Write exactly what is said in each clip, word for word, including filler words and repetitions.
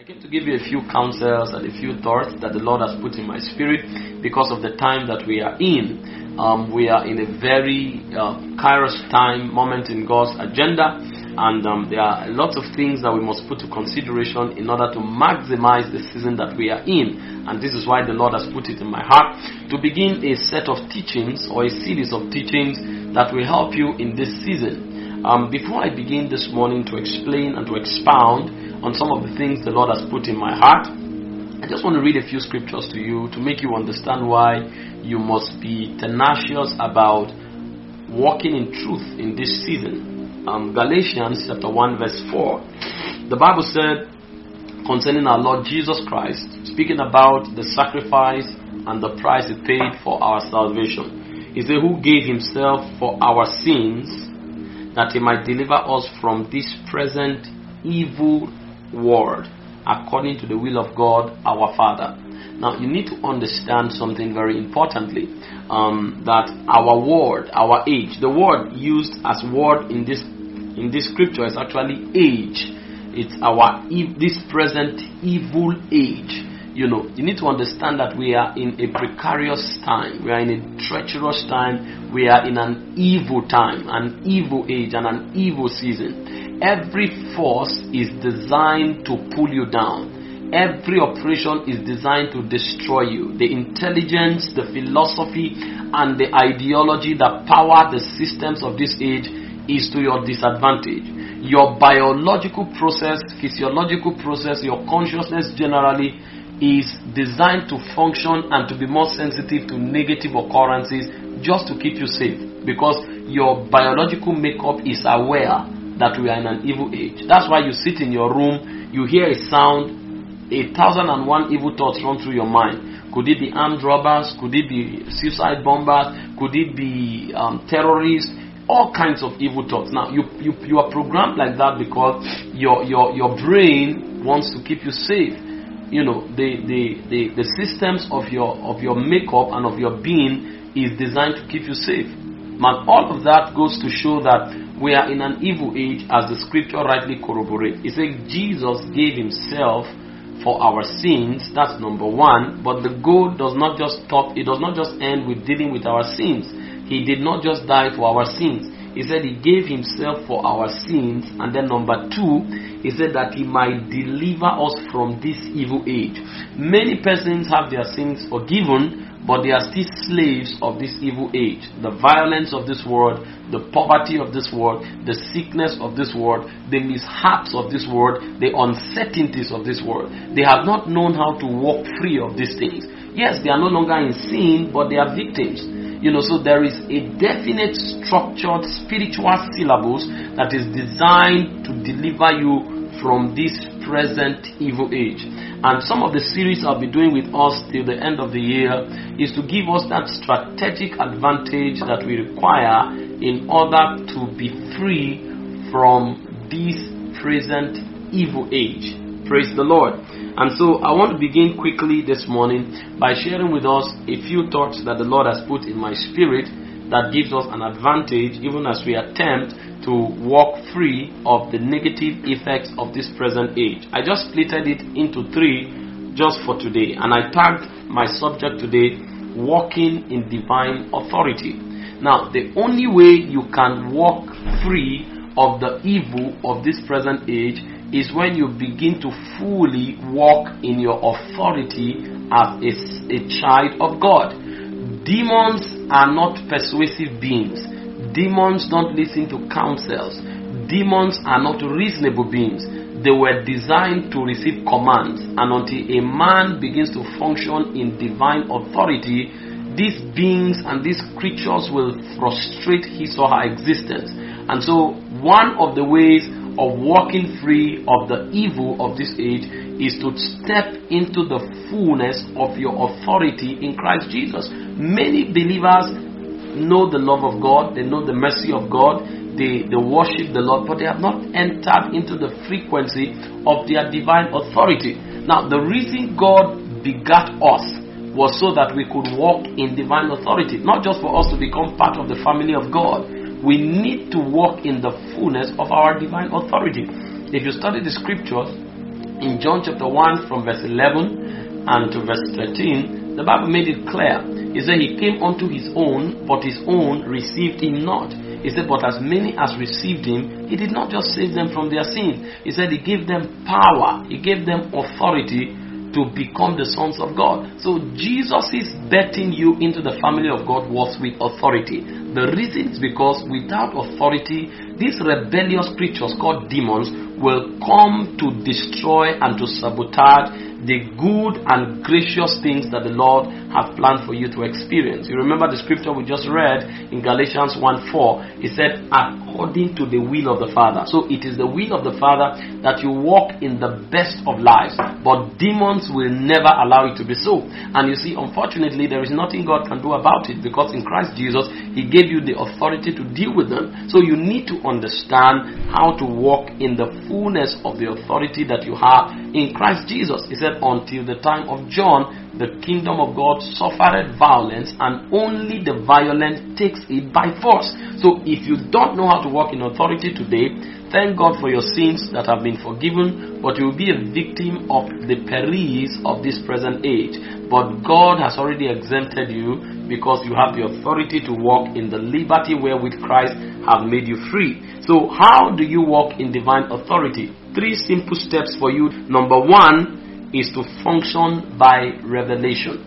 came to give you a few counsels and a few thoughts that the Lord has put in my spirit because of the time that we are in. Um, we are in a very uh, kairos time, moment in God's agenda, and um, there are lots of things that we must put to consideration in order to maximize the season that we are in. And this is why the Lord has put it in my heart to begin a set of teachings or a series of teachings that will help you in this season. Um, before I begin this morning to explain and to expound on some of the things the Lord has put in my heart, I just want to read a few scriptures to you to make you understand why you must be tenacious about walking in truth in this season. Um, Galatians chapter one verse four, the Bible said concerning our Lord Jesus Christ, speaking about the sacrifice and the price He paid for our salvation. He said, who gave Himself for our sins, that He might deliver us from this present evil world, according to the will of God our Father. Now you need to understand something very importantly, um, that our world, our age, the word used as word in this in this scripture is actually age. It's our this present evil age. You know, you need to understand that we are in a precarious time. We are in a treacherous time. We are in an evil time, an evil age, and an evil season. Every force is designed to pull you down. Every operation is designed to destroy you. The intelligence, the philosophy, and the ideology that power the systems of this age is to your disadvantage. Your biological process, physiological process, your consciousness generally is designed to function and to be more sensitive to negative occurrences just to keep you safe, because your biological makeup is aware that we are in an evil age. That's why you sit in your room, you hear a sound, a thousand and one evil thoughts run through your mind. Could it be armed robbers? Could it be suicide bombers? Could it be um, terrorists? All kinds of evil thoughts. Now you, you you are programmed like that because your your your brain wants to keep you safe. You know, the, the, the, the systems of your of your makeup and of your being is designed to keep you safe. Man, all of that goes to show that we are in an evil age, as the scripture rightly corroborates. It says Jesus gave Himself for our sins. That's number one. But the goal does not just stop. It does not just end with dealing with our sins. He did not just die for our sins. He said He gave Himself for our sins. And then number two, He said that He might deliver us from this evil age. Many persons have their sins forgiven, but they are still slaves of this evil age. The violence of this world, the poverty of this world, the sickness of this world, the mishaps of this world, the uncertainties of this world. They have not known how to walk free of these things. Yes, they are no longer in sin, but they are victims. You know, so there is a definite structured spiritual syllabus that is designed to deliver you from this present evil age. And some of the series I'll be doing with us till the end of the year is to give us that strategic advantage that we require in order to be free from this present evil age. Praise the Lord. And so I want to begin quickly this morning by sharing with us a few thoughts that the Lord has put in my spirit that gives us an advantage even as we attempt to walk free of the negative effects of this present age. I just splitted it into three just for today, and I tagged my subject today, walking in divine authority. Now, the only way you can walk free of the evil of this present age is when you begin to fully walk in your authority as a, a child of God. Demons are not persuasive beings. Demons don't listen to counsels. Demons are not reasonable beings. They were designed to receive commands, and until a man begins to function in divine authority, these beings and these creatures will frustrate his or her existence. And so one of the ways of walking free of the evil of this age is to step into the fullness of your authority in Christ Jesus. Many believers know the love of God, they know the mercy of God, they, they worship the Lord, but they have not entered into the frequency of their divine authority. Now, the reason God begat us was so that we could walk in divine authority, not just for us to become part of the family of God. We need to walk in the fullness of our divine authority. If you study the scriptures, In John chapter one from verse eleven and to verse thirteen, the Bible made it clear. He said he came unto his own, but his own received him not. He said, but as many as received him, he did not just save them from their sins. He said he gave them power. He gave them authority to become the sons of God. So Jesus is betting you into the family of God was with authority. The reason is because without authority, these rebellious creatures called demons will come to destroy and to sabotage the good and gracious things that the Lord has planned for you to experience. You remember the scripture we just read in Galatians one four. It said, according to the will of the Father. So it is the will of the Father that you walk in the best of lives. But demons will never allow it to be so. And you see, unfortunately, there is nothing God can do about it, because in Christ Jesus, He gave you the authority to deal with them. So you need to understand how to walk in the fullness of the authority that you have in Christ Jesus. He said, until the time of John, the kingdom of God suffered violence, and only the violent takes it by force. So if you don't know how to walk in authority today, thank God for your sins that have been forgiven, but you will be a victim of the perils of this present age. But God has already exempted you, because you have the authority to walk in the liberty wherewith Christ have made you free. So how do you walk in divine authority? Three simple steps for you. Number one is to function by revelation.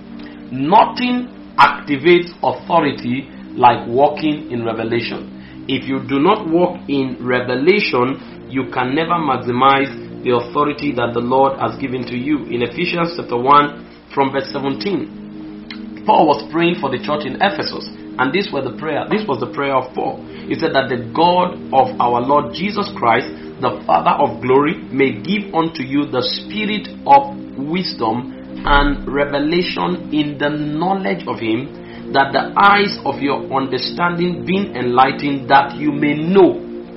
Nothing activates authority like walking in revelation. If you do not walk in revelation, you can never maximize the authority that the Lord has given to you. In Ephesians chapter one from verse seventeen, Paul was praying for the church in Ephesus, and this was the prayer. This was the prayer of Paul. He said that the God of our Lord Jesus Christ, the Father of glory, may give unto you the spirit of wisdom and revelation in the knowledge of Him, that the eyes of your understanding being enlightened, that you may know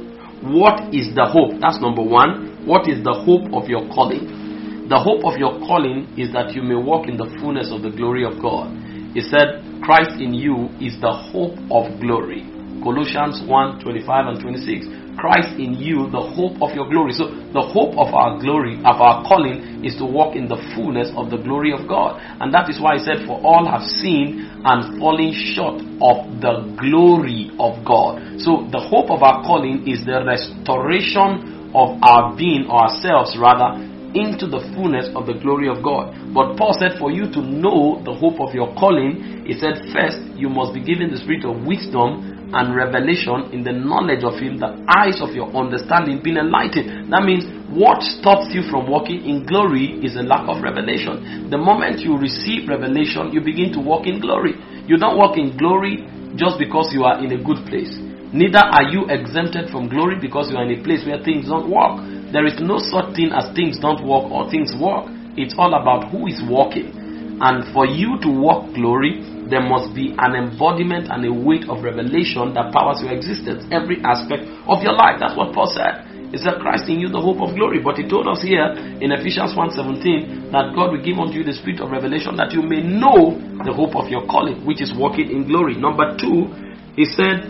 what is the hope. That's number one. What is the hope of your calling? The hope of your calling is that you may walk in the fullness of the glory of God. He said, Christ in you is the hope of glory. Colossians one twenty-five and twenty-six. Christ in you, the hope of your glory. So the hope of our glory, of our calling, is to walk in the fullness of the glory of God. And that is why He said, for all have sinned and fallen short of the glory of God. So the hope of our calling is the restoration of our being, or ourselves rather, into the fullness of the glory of God. But Paul said, for you to know the hope of your calling, he said, first you must be given the spirit of wisdom and revelation in the knowledge of Him, the eyes of your understanding being enlightened. That means what stops you from walking in glory is a lack of revelation. The moment you receive revelation, you begin to walk in glory. You don't walk in glory just because you are in a good place. Neither are you exempted from glory because you are in a place where things don't work. There is no such thing as things don't work or things work. It's all about who is walking. And for you to walk glory, there must be an embodiment and a weight of revelation that powers your existence, every aspect of your life. That's what Paul said. He said, Christ in you, the hope of glory. But he told us here in Ephesians one seventeen that God will give unto you the spirit of revelation, that you may know the hope of your calling, which is walking in glory. Number two, he said,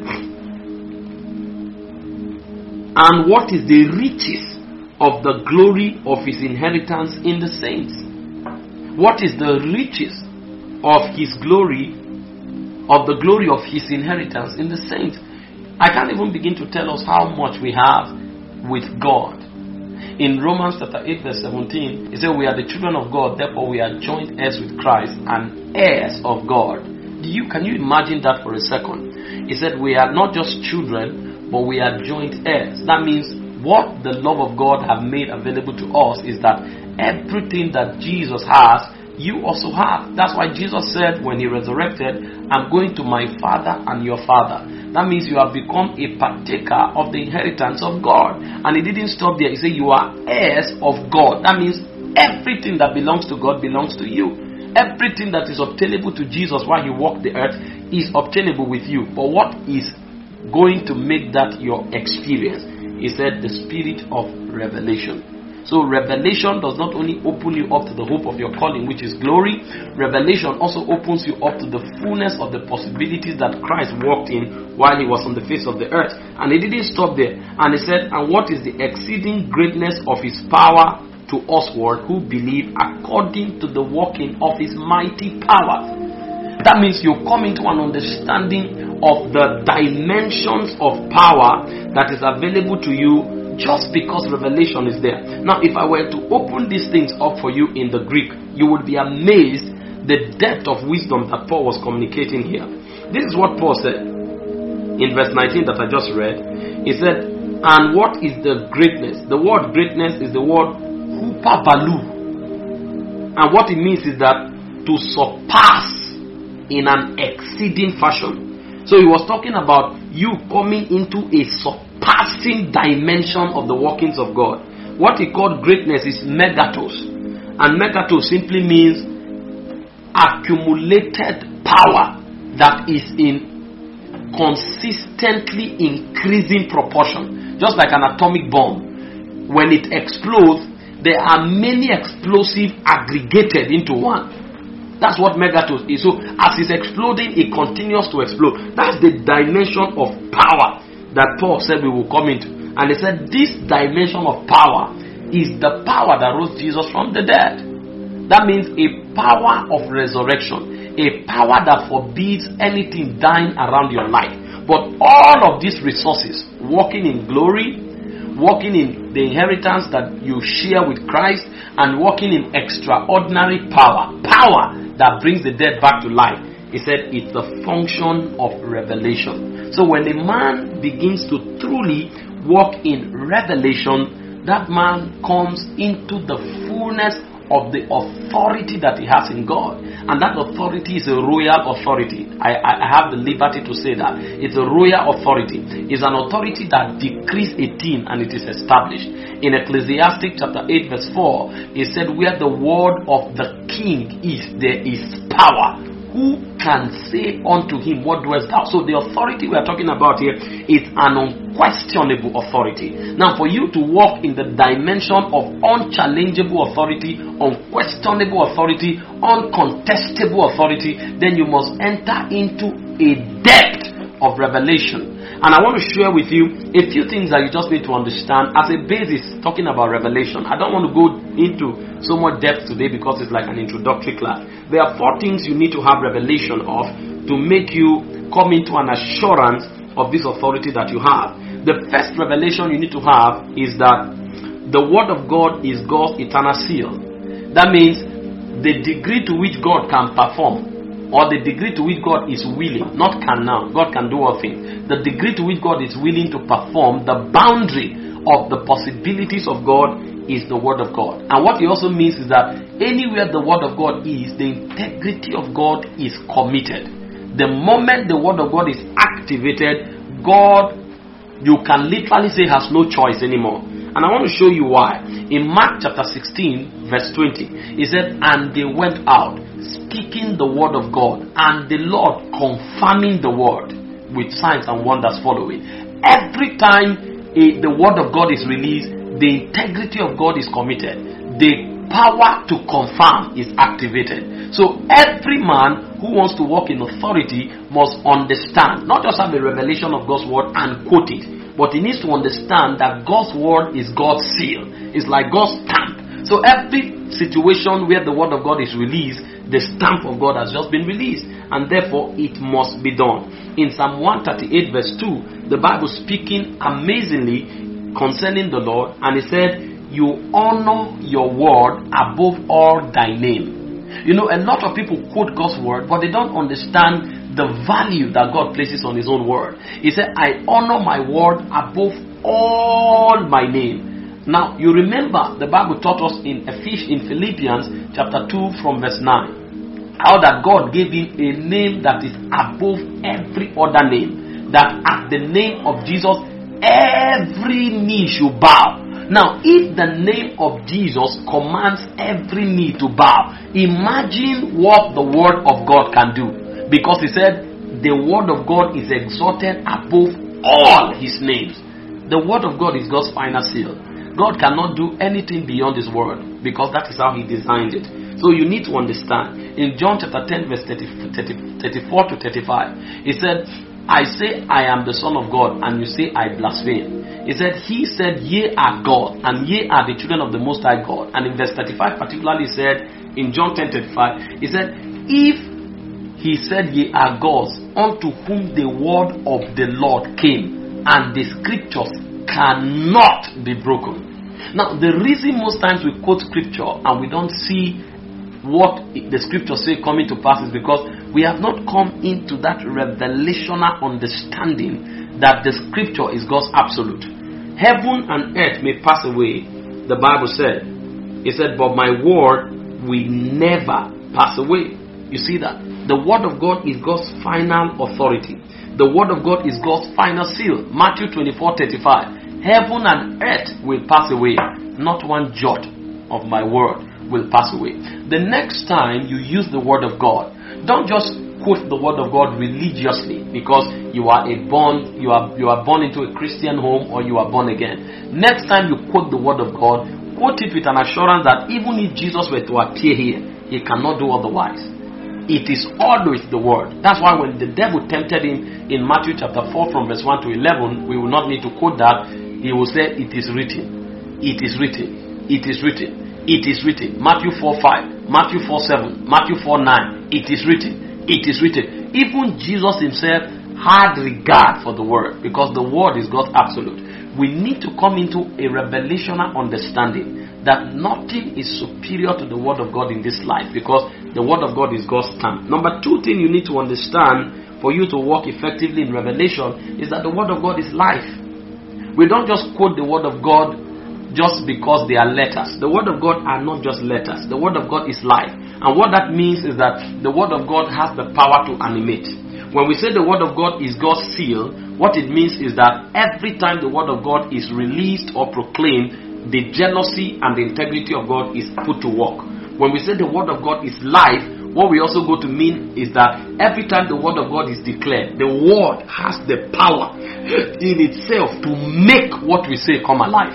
and what is the riches of the glory of His inheritance in the saints? What is the riches of His glory, of the glory of His inheritance in the saints? I can't even begin to tell us how much we have with God. In Romans chapter eight verse seventeen, it says, we are the children of God, therefore we are joint heirs with Christ and heirs of God. Do you, can you imagine that for a second? He said we are not just children, but we are joint heirs. That means what the love of God have made available to us is that everything that Jesus has, you also have. That's why Jesus said when He resurrected, I'm going to my Father and your Father. That means you have become a partaker of the inheritance of God. And He didn't stop there. He said you are heirs of God. That means everything that belongs to God belongs to you. Everything that is obtainable to Jesus while He walked the earth is obtainable with you. But what is going to make that your experience? He said the spirit of revelation. So revelation does not only open you up to the hope of your calling, which is glory. Revelation also opens you up to the fullness of the possibilities that Christ walked in while He was on the face of the earth. And He didn't stop there. And He said, and what is the exceeding greatness of His power to us what who believe according to the working of his mighty power. That means you come into an understanding of the dimensions of power that is available to you just because revelation is there. Now, if I were to open these things up for you in the Greek, you would be amazed the depth of wisdom that Paul was communicating here. This is what Paul said in verse nineteen that I just read. He said, and what is the greatness? The word greatness is the word hupabalu. And what it means is that to surpass in an exceeding fashion. So he was talking about you coming into a surpassing dimension of the workings of God. What he called greatness is megatos. And megatos simply means accumulated power that is in consistently increasing proportion. Just like an atomic bomb. When it explodes, there are many explosives aggregated into one. That's what megatos is. So as it's exploding, it continues to explode. That's the dimension of power that Paul said we will come into. And he said this dimension of power is the power that rose Jesus from the dead. That means a power of resurrection. A power that forbids anything dying around your life. But all of these resources, walking in glory, walking in the inheritance that you share with Christ, and walking in extraordinary power. Power that brings the dead back to life. He said it's the function of revelation. So when a man begins to truly walk in revelation, that man comes into the fullness of the authority that he has in God. And that authority is a royal authority. I, I have the liberty to say that. It's a royal authority. It's an authority that decrees a thing and it is established. In Ecclesiastes chapter eight verse four, it said, where the word of the king is, there is power. Who can say unto him, what doest thou? So the authority we are talking about here is an unquestionable authority. Now for you to walk in the dimension of unchallengeable authority, unquestionable authority, uncontestable authority, then you must enter into a depth of revelation. And I want to share with you a few things that you just need to understand as a basis talking about revelation. I don't want to go into so much depth today because it's like an introductory class. There are four things you need to have revelation of to make you come into an assurance of this authority that you have. The first revelation you need to have is that the word of God is God's eternal seal. That means the degree to which God can perform, or the degree to which God is willing, not can now, God can do all things. The degree to which God is willing to perform, the boundary of the possibilities of God is the word of God. And what it also means is that anywhere the word of God is, the integrity of God is committed. The moment the word of God is activated, God, you can literally say, has no choice anymore. And I want to show you why. In Mark chapter sixteen verse twenty, he said, and they went out speaking the word of God, and the Lord confirming the word with signs and wonders following. Every time a, the word of God is released, the integrity of God is committed. The power to confirm is activated. So every man who wants to walk in authority must understand, not just have a revelation of God's word and quote it, but he needs to understand that God's word is God's seal. It's like God's stamp. So every situation where the word of God is released, the stamp of God has just been released, and therefore it must be done. In Psalm one thirty-eight verse two, the Bible speaking amazingly concerning the Lord, and it said, you honor your word above all thy name. You know, a lot of people quote God's word, but they don't understand the value that God places on his own word. He said, I honor my word above all my name. Now, you remember the Bible taught us in Ephesians, in Philippians chapter two from verse nine, how that God gave him a name that is above every other name, that at the name of Jesus every knee should bow. Now, if the name of Jesus commands every knee to bow, imagine what the word of God can do. Because he said, the word of God is exalted above all his names. The word of God is God's final seal. God cannot do anything beyond his word, because that is how he designed it. So you need to understand. In John chapter ten verse thirty, thirty, thirty-four to thirty-five, he said, I say I am the Son of God, and you say I blaspheme. He said, He said, ye are God, and ye are the children of the Most High God. And in verse thirty-five particularly said, in John ten thirty-five, he said, if he said ye are gods, unto whom the word of the Lord came, and the scriptures cannot be broken. Now, the reason most times we quote scripture and we don't see what the scriptures say coming to pass is because we have not come into that revelational understanding that the scripture is God's absolute. Heaven and earth may pass away, the Bible said. It said, but my word will never pass away. You see that? The word of God is God's final authority. The word of God is God's final seal. Matthew twenty-four thirty-five. Heaven and earth will pass away. Not one jot of my word will pass away. The next time you use the word of God, don't just quote the word of God religiously because you are a born, you are you are born into a Christian home or you are born again. Next time you quote the word of God, quote it with an assurance that even if Jesus were to appear here, he cannot do otherwise. It is always the word. That's why when the devil tempted him in Matthew chapter four from verse one to eleven, we will not need to quote that. He will say, it is written, it is written, it is written, it is written. Matthew four five, Matthew four seven, Matthew four nine, it is written, it is written. Even Jesus himself had regard for the word because the word is God's absolute. We need to come into a revelational understanding that nothing is superior to the word of God in this life because the word of God is God's stamp. Number two thing you need to understand for you to walk effectively in revelation is that the word of God is life. We don't just quote the word of God just because they are letters. The word of God are not just letters. The word of God is life. And what that means is that the word of God has the power to animate. When we say the word of God is God's seal, what it means is that every time the word of God is released or proclaimed, the jealousy and the integrity of God is put to work. When we say the word of God is life, what we also go to mean is that every time the word of God is declared, the word has the power in itself to make what we say come alive.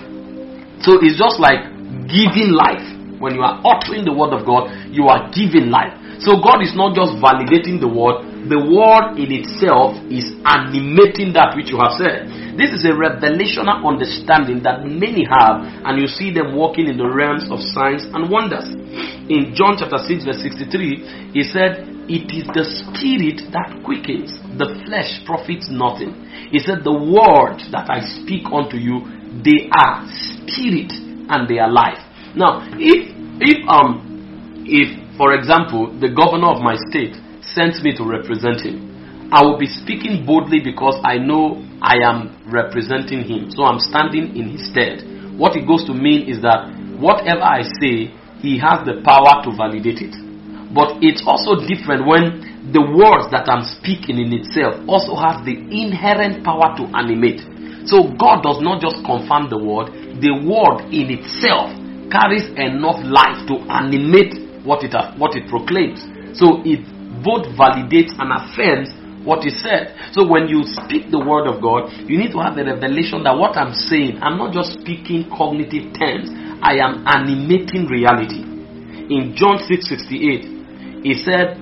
So it's just like giving life. When you are uttering the word of God, you are giving life. So God is not just validating the word, the word in itself is animating that which you have said. This is a revelational understanding that many have, and you see them walking in the realms of signs and wonders. In John chapter six verse sixty-three, he said, it is the spirit that quickens, the flesh profits nothing. He said, the words that I speak unto you, they are spirit and they are life. Now, if if um if for example the governor of my state sends me to represent him, I will be speaking boldly because I know I am representing him. So I'm standing in his stead. What it goes to mean is that whatever I say, he has the power to validate it. But it's also different when the words that I'm speaking in itself also has the inherent power to animate. So God does not just confirm the word, the word in itself carries enough life to animate what it what it proclaims. So it both validates and affirms what is said. So when you speak the word of God, you need to have the revelation that what I'm saying, I'm not just speaking cognitive terms, I am animating reality. In John six sixty-eight, he said,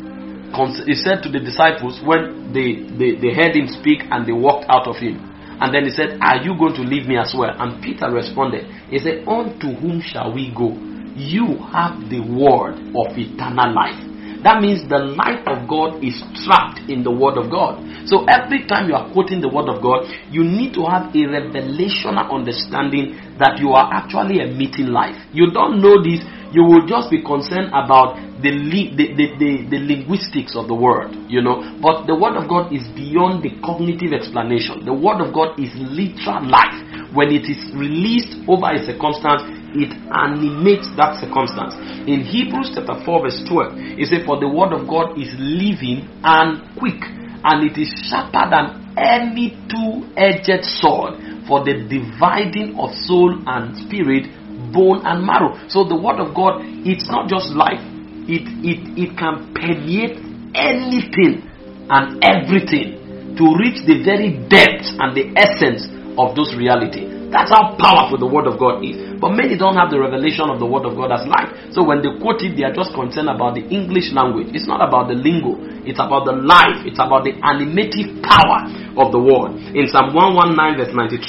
he said to the disciples when they, they, they heard him speak and they walked out of him. And then he said, are you going to leave me as well? And Peter responded, he said, unto whom shall we go? You have the word of eternal life. That means the life of God is trapped in the word of God. So every time you are quoting the word of God, you need to have a revelational understanding that you are actually emitting life. You don't know this, you will just be concerned about the, li- the, the, the, the linguistics of the word, you know. But the word of God is beyond the cognitive explanation. The word of God is literal life. When it is released over a circumstance, it animates that circumstance. In Hebrews chapter four verse twelve, it says, for the word of God is living and quick, and it is sharper than any two-edged sword, for the dividing of soul and spirit, bone and marrow. So the word of God, it's not just life. It, it, it can permeate anything and everything to reach the very depths and the essence of those realities. That's how powerful the word of God is. But many don't have the revelation of the word of God as life. So when they quote it, they are just concerned about the English language. It's not about the lingo. It's about the life. It's about the animative power of the word. In Psalm one nineteen verse ninety-three,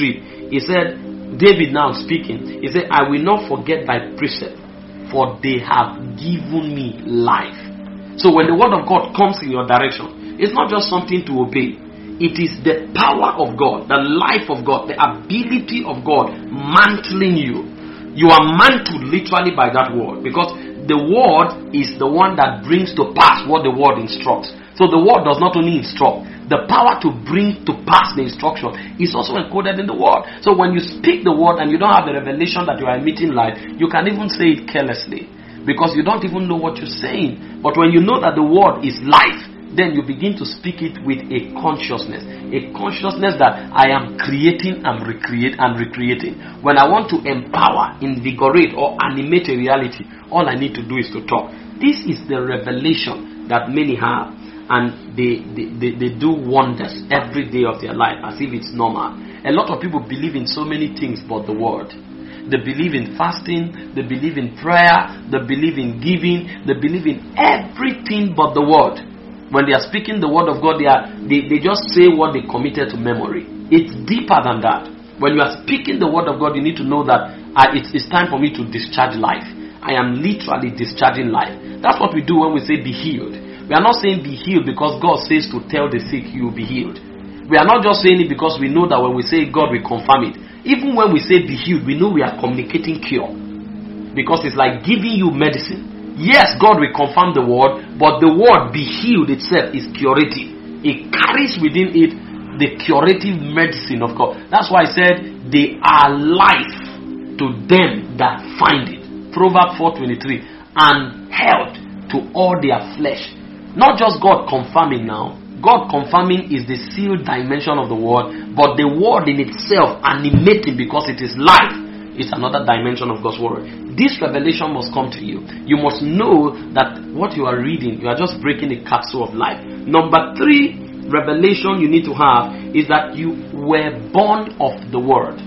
He said, David now speaking, he said, I will not forget thy precept, for they have given me life. So when the word of God comes in your direction, it's not just something to obey. It is the power of God, the life of God, the ability of God mantling you. You are mantled literally by that word, because the word is the one that brings to pass what the word instructs. So the word does not only instruct, the power to bring to pass the instruction is also encoded in the word. So when you speak the word and you don't have the revelation that you are emitting life, you can even say it carelessly, because you don't even know what you're saying. But when you know that the word is life, then you begin to speak it with a consciousness. A consciousness that I am creating and recreate and recreating. When I want to empower, invigorate, or animate a reality, all I need to do is to talk. This is the revelation that many have, and they, they, they, they do wonders every day of their life as if it's normal. A lot of people believe in so many things but the word. They believe in fasting, they believe in prayer, they believe in giving, they believe in everything but the word. When they are speaking the word of God, they, are, they, they just say what they committed to memory. It's deeper than that. When you are speaking the word of God, you need to know that uh, it's, it's time for me to discharge life. I am literally discharging life. That's what we do when we say be healed. We are not saying be healed because God says to tell the sick you will be healed. We are not just saying it because we know that when we say God will confirm it. Even when we say be healed, we know we are communicating cure. Because it's like giving you medicine. Yes, God will confirm the word, but the word be healed itself is curative. It carries within it the curative medicine of God. That's why I said they are life to them that find it. Proverbs four twenty-three, and health to all their flesh. Not just God confirming now. God confirming is the sealed dimension of the word, but the word in itself animating because it is life is another dimension of God's word. This revelation must come to you. You must know that what you are reading, you are just breaking the capsule of life. Number three revelation you need to have is that you were born of the word.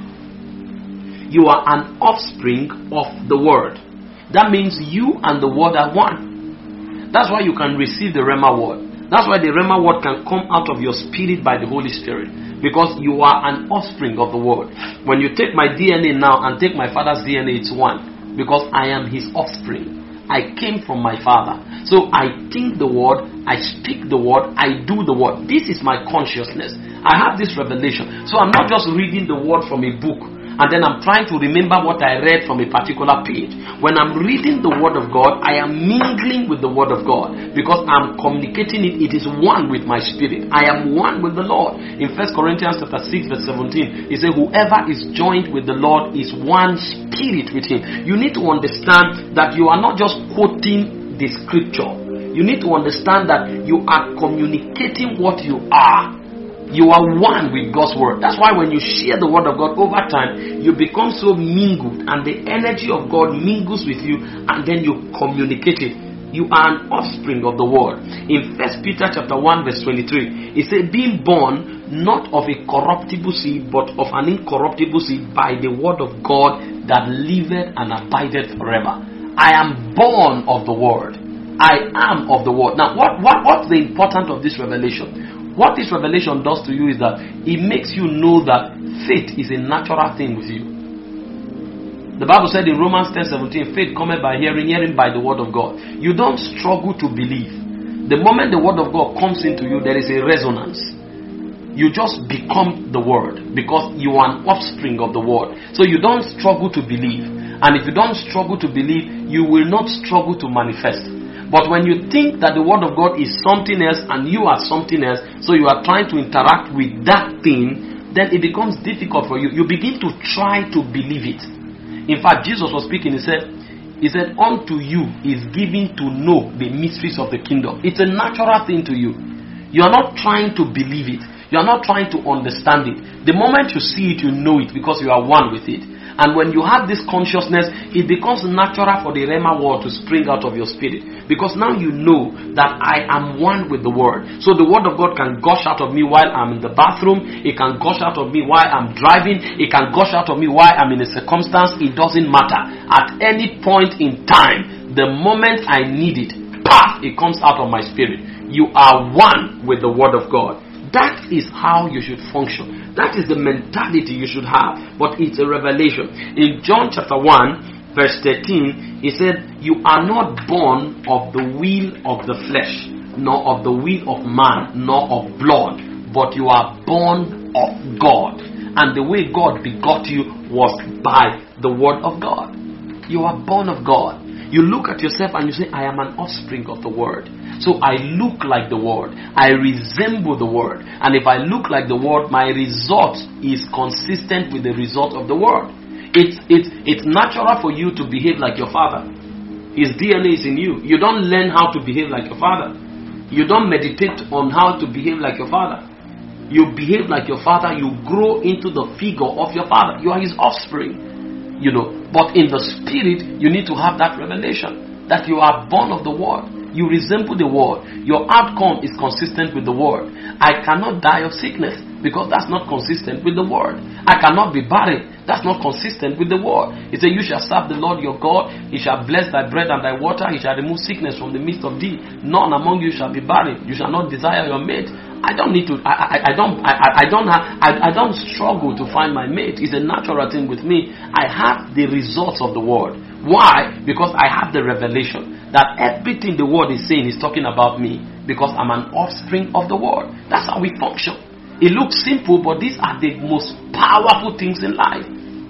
You are an offspring of the word. That means you and the word are one. That's why you can receive the Rhema word. That's why the Rhema word can come out of your spirit by the Holy Spirit. Because you are an offspring of the word. When you take my D N A now and take my father's D N A, it's one. Because I am his offspring. I came from my father. So I think the word, I speak the word, I do the word. This is my consciousness. I have this revelation. So I'm not just reading the word from a book and then I'm trying to remember what I read from a particular page. When I'm reading the word of God, I am mingling with the word of God because I'm communicating it. It is one with my spirit. I am one with the Lord. In First Corinthians chapter six verse seventeen, it says, whoever is joined with the Lord is one spirit with him. You need to understand that you are not just quoting the scripture. You need to understand that you are communicating what you are. You are one with God's word. That's why when you share the word of God over time, you become so mingled and the energy of God mingles with you and then you communicate it. You are an offspring of the word. In First Peter chapter one verse twenty-three, it says, being born not of a corruptible seed but of an incorruptible seed by the word of God that liveth and abideth forever. I am born of the word. I am of the word. Now what, what what's the importance of this revelation? What this revelation does to you is that it makes you know that faith is a natural thing with you. The Bible said in Romans ten seventeen, faith cometh by hearing, hearing by the word of God. You don't struggle to believe. The moment the word of God comes into you, there is a resonance. You just become the word because you are an offspring of the word. So you don't struggle to believe. And if you don't struggle to believe, you will not struggle to manifest. But when you think that the word of God is something else and you are something else, so you are trying to interact with that thing, then it becomes difficult for you. You begin to try to believe it. In fact, Jesus was speaking, he said, He said, unto you is given to know the mysteries of the kingdom. It's a natural thing to you. You are not trying to believe it. You are not trying to understand it. The moment you see it, you know it because you are one with it. And when you have this consciousness, it becomes natural for the Rhema word to spring out of your spirit. Because now you know that I am one with the word. So the word of God can gush out of me while I'm in the bathroom. It can gush out of me while I'm driving. It can gush out of me while I'm in a circumstance. It doesn't matter. At any point in time, the moment I need it, paf, it comes out of my spirit. You are one with the word of God. That is how you should function. That is the mentality you should have. But it's a revelation. In John chapter one, verse thirteen, he said, you are not born of the will of the flesh, nor of the will of man, nor of blood, but you are born of God. And the way God begot you was by the word of God. You are born of God. You look at yourself and you say, I am an offspring of the word. So I look like the word. I resemble the word. And if I look like the word, my result is consistent with the result of the word. It's, it's, it's natural for you to behave like your father. His D N A is in you. You don't learn how to behave like your father. You don't meditate on how to behave like your father. You behave like your father. You grow into the figure of your father. You are his offspring. You know, but in the spirit, you need to have that revelation that you are born of the word. You resemble the word. Your outcome is consistent with the word. I cannot die of sickness because that's not consistent with the word. I cannot be barren. That's not consistent with the word. He said, you shall serve the Lord your God. He shall bless thy bread and thy water. He shall remove sickness from the midst of thee. None among you shall be barren. You shall not desire your mate. I don't need to. I, I, I don't. I, I don't have. I, I don't struggle to find my mate. It's a natural thing with me. I have the results of the word. Why? Because I have the revelation that everything the word is saying is talking about me. Because I'm an offspring of the word. That's how we function. It looks simple, but these are the most powerful things in life.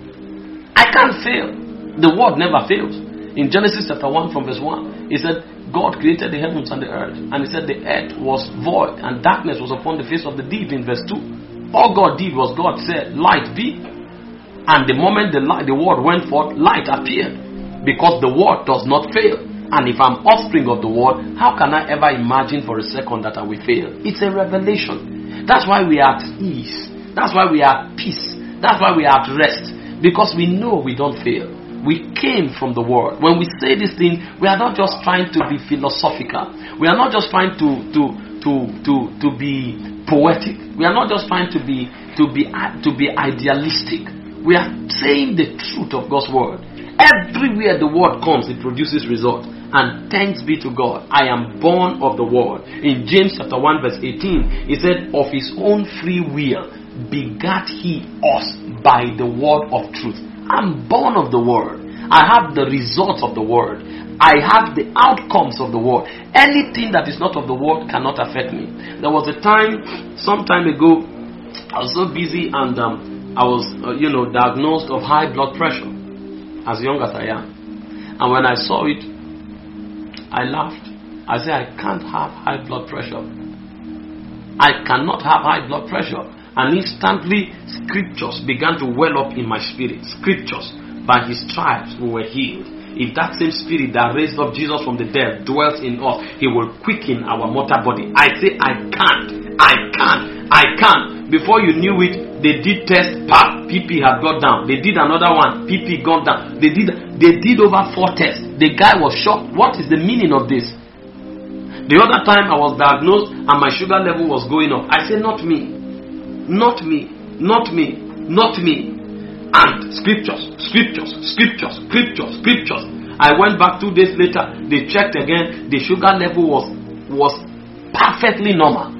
I can't fail. The word never fails. In Genesis chapter one from verse one, he said, God created the heavens and the earth. And he said the earth was void and darkness was upon the face of the deep in verse two. All God did was God said, light be. And the moment the light, the word went forth, light appeared. Because the word does not fail. And if I'm offspring of the word, how can I ever imagine for a second that I will fail? It's a revelation. That's why we are at ease. That's why we are at peace. That's why we are at rest. Because we know we don't fail. We came from the word. When we say this thing, we are not just trying to be philosophical. We are not just trying to to to to to be poetic. We are not just trying to be to be to be idealistic. We are saying the truth of God's word. Everywhere the word comes, it produces result. And thanks be to God, I am born of the word. In James chapter one verse eighteen, he said, of his own free will begat he us by the word of truth. I'm born of the word. I have the results of the word. I have the outcomes of the word. Anything that is not of the word cannot affect me. There was a time, some time ago, I was so busy and um, I was, uh, you know, diagnosed of high blood pressure, as young as I am. And when I saw it, I laughed. I said, I can't have high blood pressure. I cannot have high blood pressure. And instantly, scriptures began to well up in my spirit. Scriptures, by his stripes we were healed. If that same spirit that raised up Jesus from the dead dwells in us, he will quicken our mortal body. I say, I can't, I can't, I can't. Before you knew it, they did test, pap, P P had gone down. They did another one, P P gone down. They did, they did over four tests. The guy was shocked. What is the meaning of this? The other time I was diagnosed and my sugar level was going up. I said, not me. Not me, not me, not me. And scriptures, scriptures, scriptures, scriptures, scriptures. I went back two days later, they checked again, the sugar level was, was perfectly normal.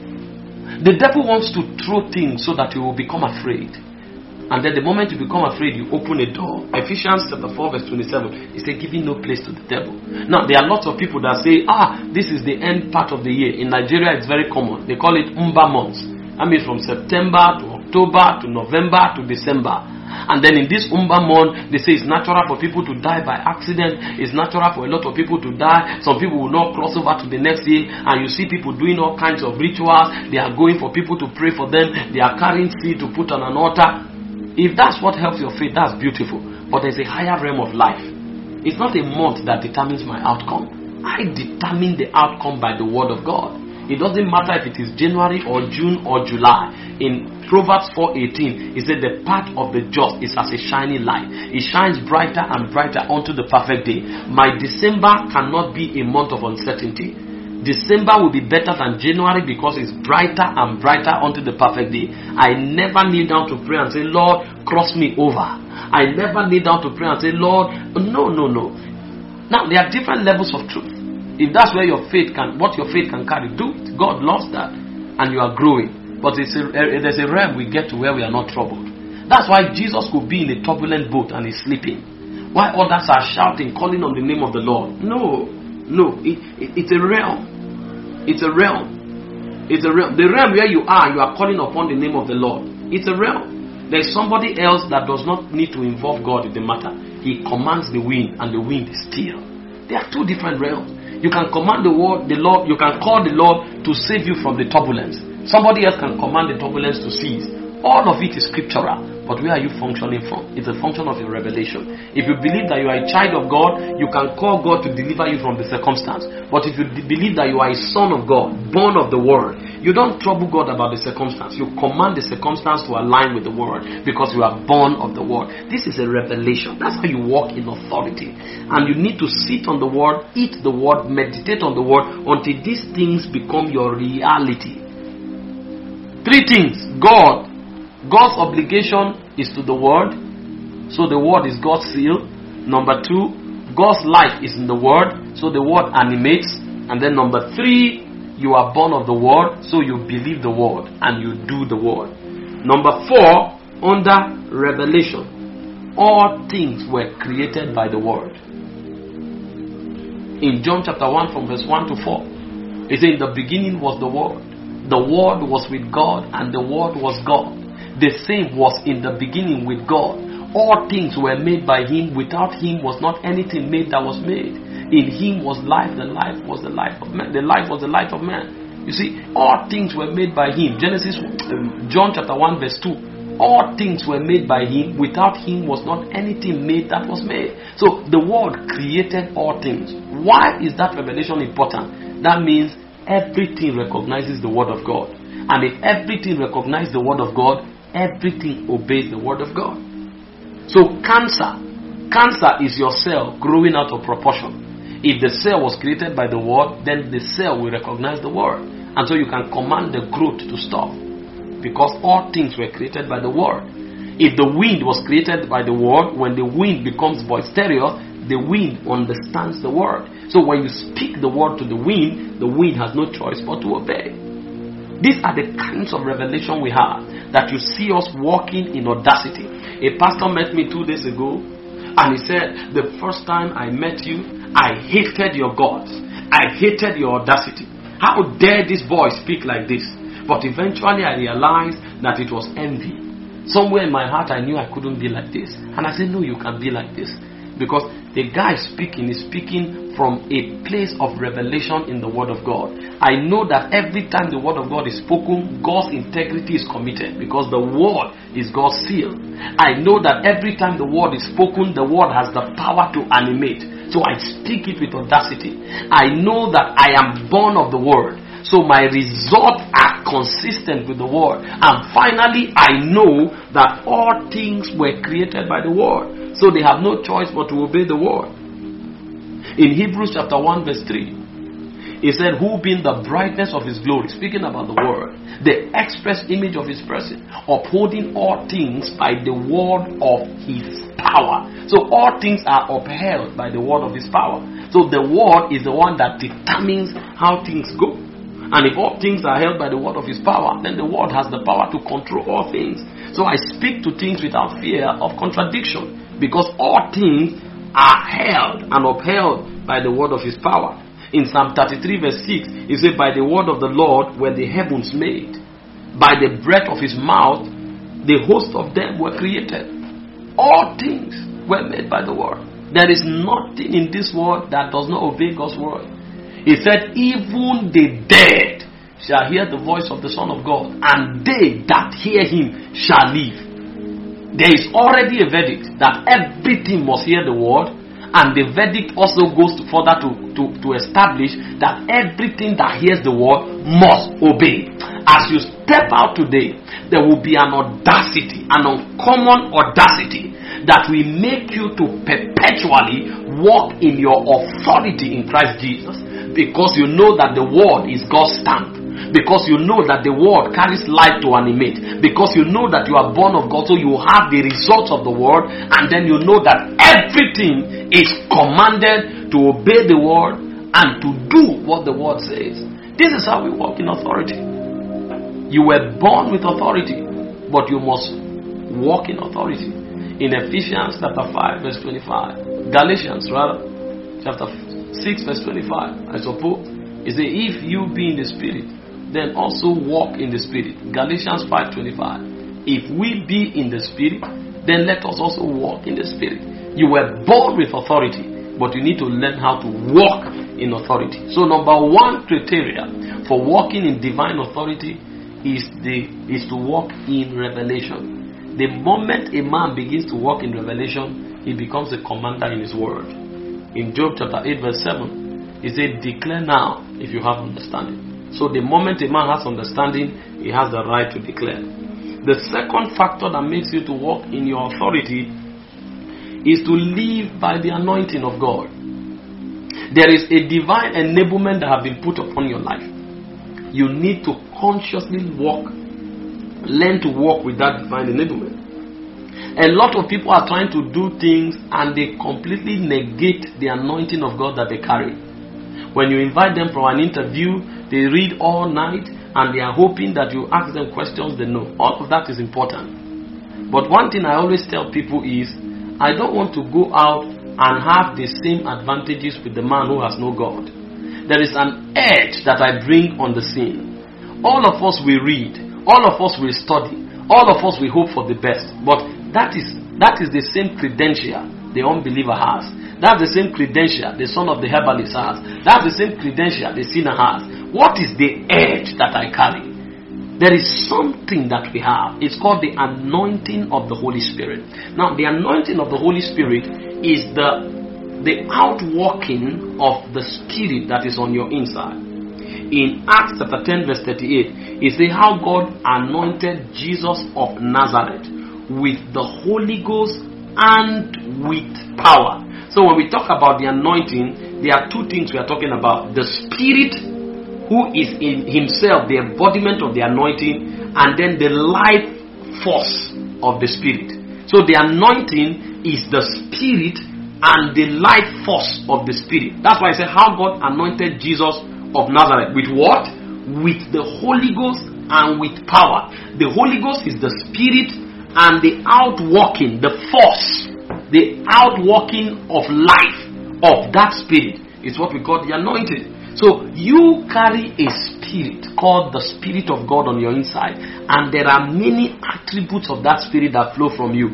The devil wants to throw things so that you will become afraid. And then the moment you become afraid, you open a door. Ephesians chapter four verse twenty-seven, it says giving no place to the devil. Now there are lots of people that say, ah, this is the end part of the year. In Nigeria it's very common. They call it Umba months. I mean from September to October to November to December. And then in this Umba month, they say it's natural for people to die by accident. It's natural for a lot of people to die. Some people will not cross over to the next year. And you see people doing all kinds of rituals. They are going for people to pray for them. They are carrying seed to put on an altar. If that's what helps your faith, that's beautiful. But there's a higher realm of life. It's not a month that determines my outcome. I determine the outcome by the word of God. It doesn't matter if it is January or June or July. In Proverbs four eighteen, it said the path of the just is as a shining light. It shines brighter and brighter unto the perfect day. My December cannot be a month of uncertainty. December will be better than January because it's brighter and brighter unto the perfect day. I never kneel down to pray and say, Lord, cross me over. I never kneel down to pray and say, Lord, no, no, no. Now, there are different levels of truth. If that's where your faith can, what your faith can carry, do it. God loves that. and you are growing. But it's a, a, there's a realm we get to where we are not troubled. That's why Jesus could be in a turbulent boat and he's sleeping, while others are shouting, calling on the name of the Lord. No, no, it, it, it's a realm. It's a realm. It's a realm. The realm where you are, you are calling upon the name of the Lord. It's a realm. There's somebody else that does not need to involve God in the matter. He commands the wind, and the wind is still. There are two different realms. You can command the word, the Lord. You can call the Lord to save you from the turbulence. Somebody else can command the turbulence to cease. All of it is scriptural. But where are you functioning from? It's a function of your revelation. If you believe that you are a child of God, you can call God to deliver you from the circumstance. But if you believe that you are a son of God, born of the word, you don't trouble God about the circumstance. You command the circumstance to align with the word, because you are born of the word. This is a revelation. That's how you walk in authority. And you need to sit on the word, eat the word, meditate on the word, until these things become your reality. Three things. God. God's obligation is to the word. So the word is God's seal. Number two, God's life is in the word. So the word animates. And then number three, you are born of the word. So you believe the word and you do the word. Number four, under revelation, all things were created by the word. In John chapter one from verse one to four, it says, in the beginning was the word. The word was with God, and the word was God. The same was in the beginning with God. All things were made by him. Without him was not anything made that was made. In him was life. The life was the life of man. The life was the life of man. You see, all things were made by him. Genesis, um, John chapter one verse two. All things were made by him. Without him was not anything made that was made. So the word created all things. Why is that revelation important? That means everything recognizes the word of God. And if everything recognizes the word of God, everything obeys the word of God. So cancer, cancer is your cell growing out of proportion. If the cell was created by the word, then the cell will recognize the word, and so you can command the growth to stop, because all things were created by the word. If the wind was created by the word, when the wind becomes boisterous, the wind understands the word. So when you speak the word to the wind, the wind has no choice but to obey. These are the kinds of revelation we have, that you see us walking in audacity. A pastor met me two days ago, and he said, the first time I met you, I hated your guts. I hated your audacity. How dare this boy speak like this? But eventually I realized that it was envy. Somewhere in my heart I knew I couldn't be like this. And I said, no, you can be like this. Because the guy speaking is speaking from a place of revelation in the word of God. I know that every time the word of God is spoken, God's integrity is committed, because the word is God's seal. I know that every time the word is spoken, the word has the power to animate. So I speak it with audacity. I know that I am born of the word. So my results are consistent with the word. And finally, I know that all things were created by the word. So they have no choice but to obey the word. In Hebrews chapter one verse three, it said, who being the brightness of his glory, speaking about the word, the express image of his person, upholding all things by the word of his power. So all things are upheld by the word of his power. So the word is the one that determines how things go. And if all things are held by the word of his power, then the word has the power to control all things. So I speak to things without fear of contradiction, because all things are held and upheld by the word of his power. In Psalm thirty-three verse six, it says, by the word of the Lord were the heavens made. By the breath of his mouth, the host of them were created. All things were made by the word. There is nothing in this world that does not obey God's word. He said, even the dead shall hear the voice of the Son of God, and they that hear him shall live. There is already a verdict that everything must hear the word, and the verdict also goes further to, to, to establish that everything that hears the word must obey. As you step out today, there will be an audacity, an uncommon audacity, that will make you to perpetually walk in your authority in Christ Jesus. Because you know that the word is God's stamp. Because you know that the word carries life to animate. Because you know that you are born of God, so you have the results of the word. And then you know that everything is commanded to obey the word and to do what the word says. This is how we walk in authority. You were born with authority, but you must walk in authority. In Ephesians chapter five, verse twenty-five. Galatians, rather, chapter six, verse twenty-five. I suppose. It says, if you be in the Spirit, then also walk in the Spirit. Galatians five, twenty-five. If we be in the Spirit, then let us also walk in the Spirit. You were born with authority, but you need to learn how to walk in authority. So number one criteria for walking in divine authority is the is to walk in revelation. The moment a man begins to walk in revelation, he becomes a commander in his word. In Job chapter eight, verse seven, he said, declare now if you have understanding. So the moment a man has understanding, he has the right to declare. The second factor that makes you to walk in your authority is to live by the anointing of God. There is a divine enablement that has been put upon your life. You need to consciously walk, learn to walk with that divine enablement. A lot of people are trying to do things and they completely negate the anointing of God that they carry. When you invite them for an interview, they read all night and they are hoping that you ask them questions they know. All of that is important. But one thing I always tell people is, I don't want to go out and have the same advantages with the man who has no God. There is an edge that I bring on the scene. All of us will read. All of us will study. All of us will hope for the best. But that is that is the same credential the unbeliever has. That's the same credential the son of the herbalist has. That's the same credential the sinner has. What is the edge that I carry? There is something that we have. It's called the anointing of the Holy Spirit. Now, the anointing of the Holy Spirit is the the outworking of the Spirit that is on your inside. In Acts chapter ten, verse thirty-eight, it says how God anointed Jesus of Nazareth with the Holy Ghost and with power. So when we talk about the anointing, there are two things we are talking about. The Spirit, who is in himself the embodiment of the anointing, and then the life force of the Spirit. So the anointing is the Spirit and the life force of the Spirit. That's why I said how God anointed Jesus of Nazareth. With what? With the Holy Ghost and with power. The Holy Ghost is the Spirit, and the outworking, the force, the outworking of life of that Spirit is what we call the anointing. So you carry a spirit called the Spirit of God on your inside, and there are many attributes of that Spirit that flow from you.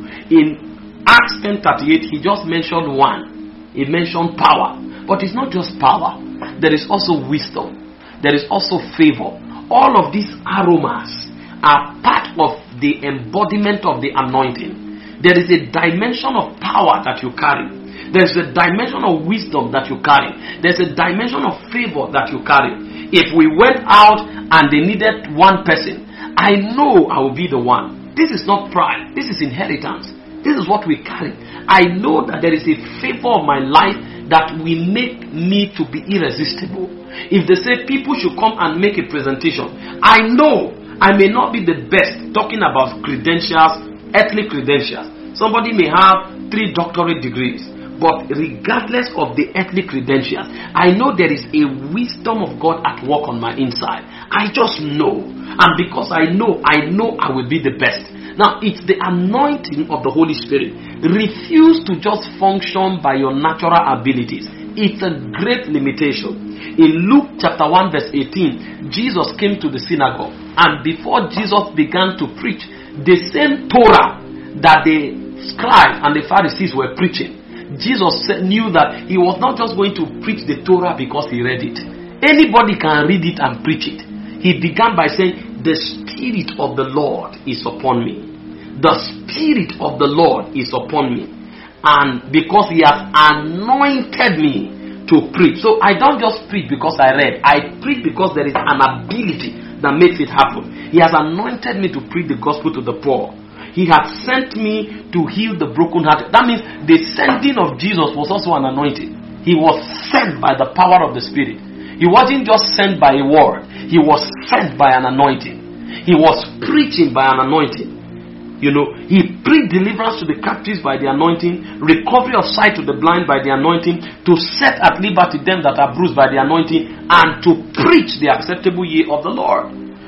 In Acts ten thirty-eight, he just mentioned one. He mentioned power. But it's not just power. There is also wisdom. There is also favor. All of these aromas are part of the embodiment of the anointing. There is a dimension of power that you carry. There is a dimension of wisdom that you carry. There is a dimension of favor that you carry. If we went out and they needed one person, I know I will be the one. This is not pride. This is inheritance. This is what we carry. I know that there is a favor of my life that will make me to be irresistible. If they say people should come and make a presentation, I know I may not be the best talking about credentials, earthly credentials. Somebody may have three doctorate degrees, but regardless of the earthly credentials, I know there is a wisdom of God at work on my inside. I just know. And because I know, I know I will be the best. Now, it's the anointing of the Holy Spirit. Refuse to just function by your natural abilities. It's a great limitation. In Luke chapter one, verse eighteen, Jesus came to the synagogue. And before Jesus began to preach, the same Torah that the scribes and the Pharisees were preaching, Jesus knew that he was not just going to preach the Torah because he read it. Anybody can read it and preach it. He began by saying, the Spirit of the Lord is upon me. The Spirit of the Lord is upon me. And because he has anointed me to preach. So I don't just preach because I read. I preach because there is an ability that makes it happen. He has anointed me to preach the gospel to the poor. He has sent me to heal the brokenhearted. That means the sending of Jesus was also an anointing. He was sent by the power of the Spirit. He wasn't just sent by a word. He was sent by an anointing. He was preaching by an anointing. You know, he preached deliverance to the captives by the anointing, recovery of sight to the blind by the anointing, to set at liberty them that are bruised by the anointing, and to preach the acceptable year of the Lord.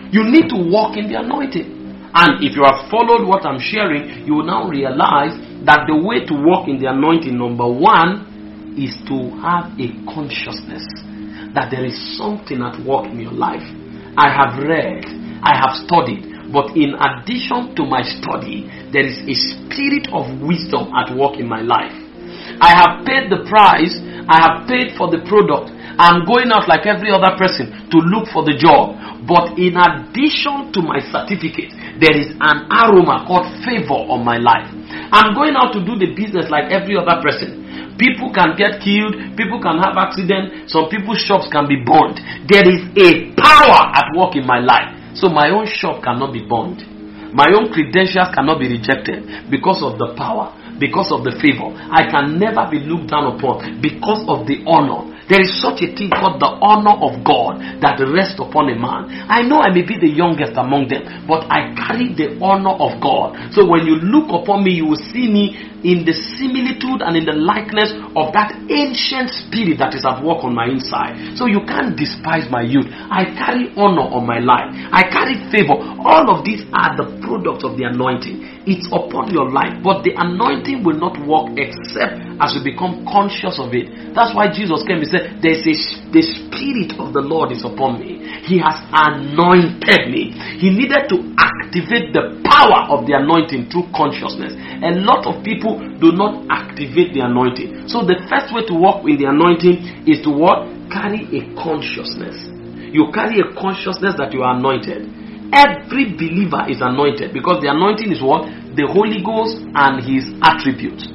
You need to walk in the anointing. And if you have followed what I'm sharing, you will now realize that the way to walk in the anointing, number one, is to have a consciousness that there is something at work in your life. I have read, I have studied, but in addition to my study, there is a spirit of wisdom at work in my life. I have paid the price, I have paid for the product. I'm going out like every other person to look for the job. But in addition to my certificate, there is an aroma called favor on my life. I'm going out to do the business like every other person. People can get killed, people can have accidents, some people's shops can be burned. There is a power at work in my life. So my own shop cannot be burned. My own credentials cannot be rejected because of the power, because of the favor. I can never be looked down upon because of the honor. There is such a thing called the honor of God that rests upon a man. I know I may be the youngest among them, but I carry the honor of God. So when you look upon me, you will see me in the similitude and in the likeness of that ancient spirit that is at work on my inside. So you can't despise my youth. I carry honor on my life. I carry favor. All of these are the products of the anointing. It's upon your life, but the anointing will not work except as you become conscious of it. That's why Jesus came and said, There's a, the Spirit of the Lord is upon me. He has anointed me. He needed to activate the power of the anointing through consciousness. A lot of people do not activate the anointing. So the first way to walk with the anointing is to what? Carry a consciousness. You carry a consciousness that you are anointed. Every believer is anointed because the anointing is what? The Holy Ghost and His attributes.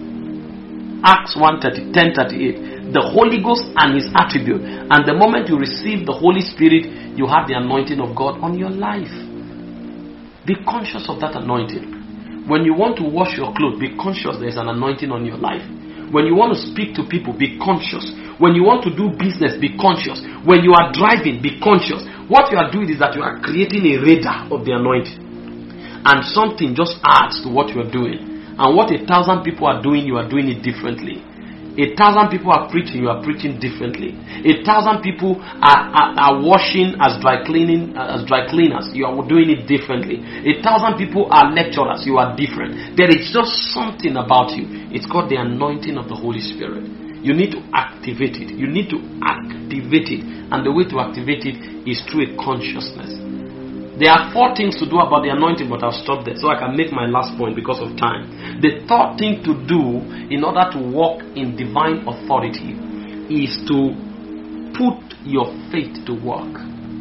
Acts one ten thirty-eight. The Holy Ghost and His attribute. And the moment you receive the Holy Spirit, you have the anointing of God on your life. Be conscious of that anointing. When you want to wash your clothes, be conscious there is an anointing on your life. When you want to speak to people, be conscious. When you want to do business, be conscious. When you are driving, be conscious. What you are doing is that you are creating a radar of the anointing. And something just adds to what you are doing. And what a thousand people are doing, you are doing it differently. A thousand people are preaching, you are preaching differently. A thousand people are, are, are washing as dry cleaning, as dry cleaners, you are doing it differently. A thousand people are lecturers, you are different. There is just something about you. It's called the anointing of the Holy Spirit. You need to activate it. You need to activate it. And the way to activate it is through a consciousness. There are four things to do about the anointing, but I'll stop there so I can make my last point because of time. The third thing to do in order to walk in divine authority is to put your faith to work.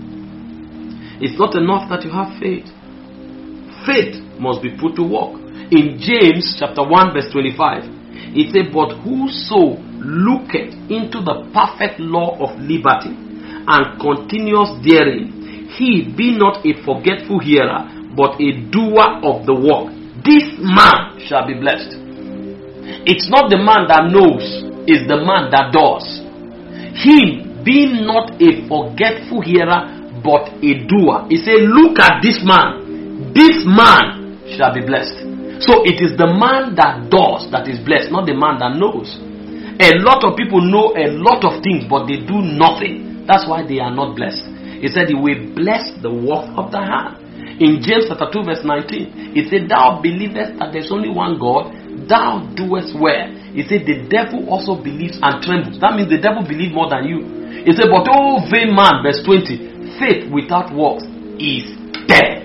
It's not enough that you have faith. Faith must be put to work. In James chapter one verse twenty-five, it says, But whoso looketh into the perfect law of liberty and continues therein, he be not a forgetful hearer, but a doer of the work, this man shall be blessed. It's not the man that knows, it's the man that does. He be not a forgetful hearer, but a doer. He said, look at this man. This man shall be blessed. So it is the man that does that is blessed, not the man that knows. A lot of people know a lot of things, but they do nothing. That's why they are not blessed. He said he will bless the work of the hand. In James chapter two verse nineteen, he said, Thou believest that there is only one God, thou doest well. He said the devil also believes and trembles. That means the devil believes more than you. He said, But oh vain man, verse twenty, faith without works is dead.